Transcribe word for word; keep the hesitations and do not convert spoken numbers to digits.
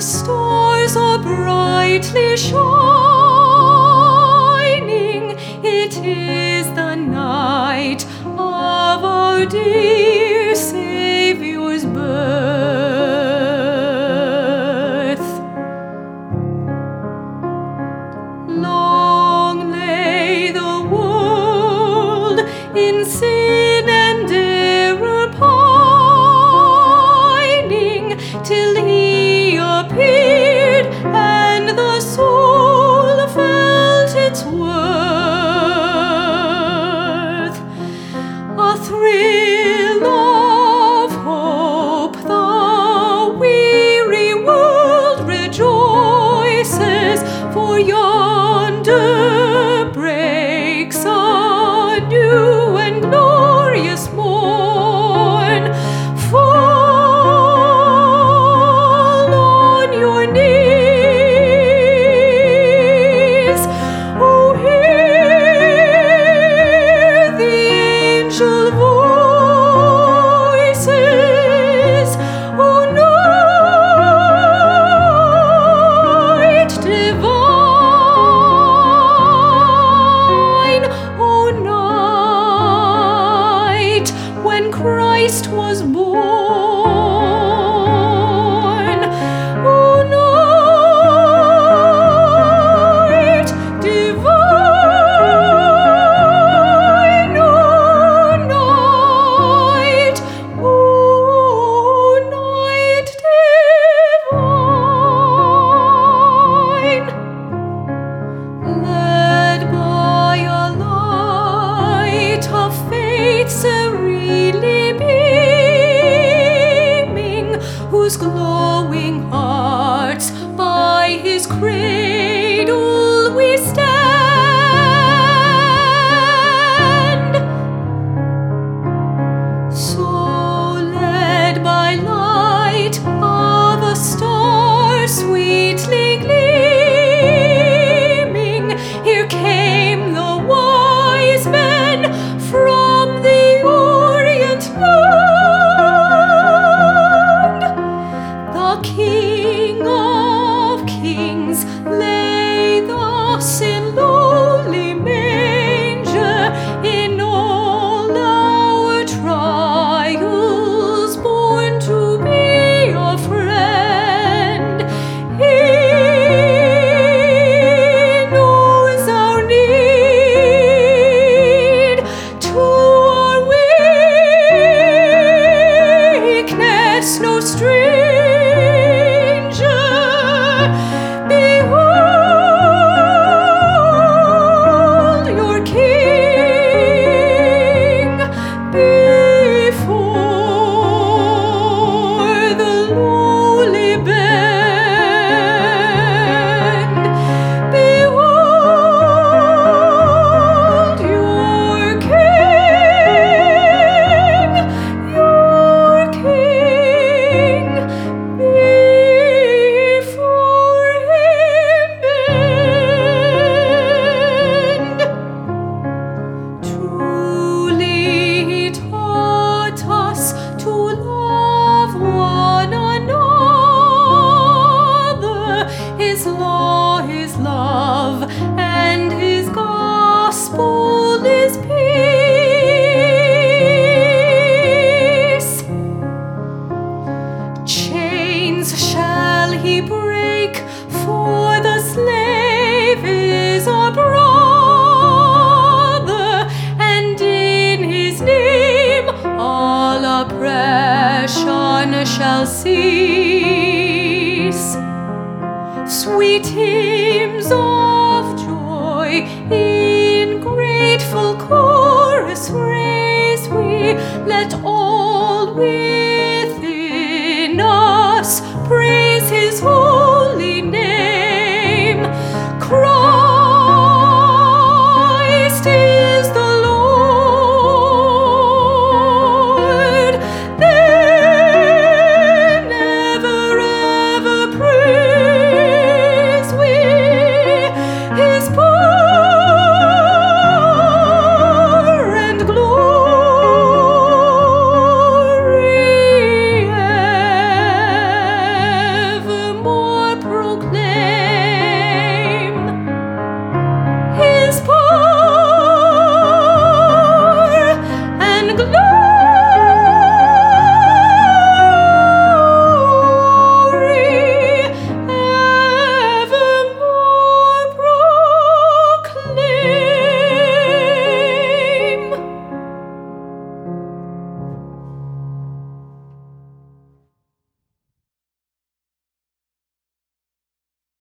stars are brightly shining. It is the night of our dear Saviour's birth. Long lay the world in sin and error pining, till He appeared and the soul felt its worth. A thrill of hope, the weary world rejoices, for yonder breaks a new and glorious morn. Fall on your knees, oh, hear the angel voices, oh, night divine, oh, night when Christ was born, oh, night divine, oh, night, oh, night divine. Led by a light of faith serenely beaming, whose glowing hearts by His cradle we stand. So led by light of a star sweetly gleaming, here came the wise men from the Orient land. The King of Kings lay thus